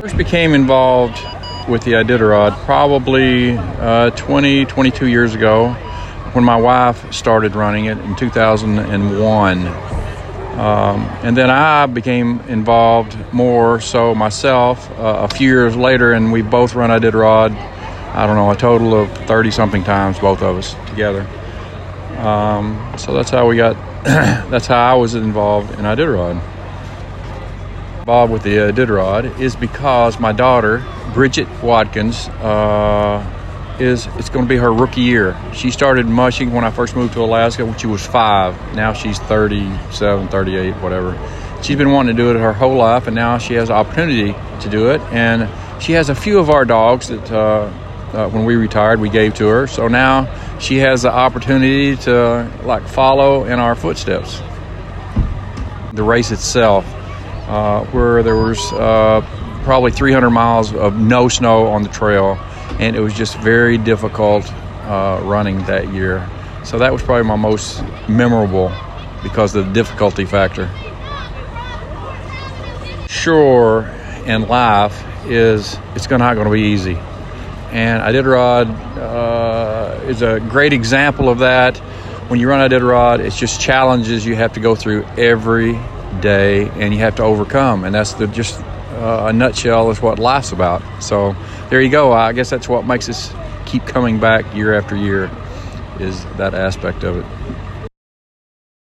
First became involved with the Iditarod probably 22 years ago when my wife started running it in 2001. And then I became involved more so myself a few years later, and we both run Iditarod, I don't know, a total of 30-something times, both of us together. So that's how we got, that's how I was involved in Iditarod. Involved with the Iditarod is because my daughter, Bridget Watkins, it's going to be her rookie year. She started mushing when I first moved to Alaska when she was 5. Now she's 37, 38, whatever. She's been wanting to do it her whole life, and now she has the opportunity to do it. And she has a few of our dogs that when we retired, we gave to her. So now she has the opportunity to follow in our footsteps. The race itself, where there was probably 300 miles of no snow on the trail, and it was just very difficult running that year. So that was probably my most memorable because of the difficulty factor. Sure, in life it's not going to be easy. And Iditarod is a great example of that. When you run Iditarod, it's just challenges you have to go through every day, and you have to overcome. And that's just a nutshell is what life's about. So there you go. I guess that's what makes us keep coming back year after year, is that aspect of it.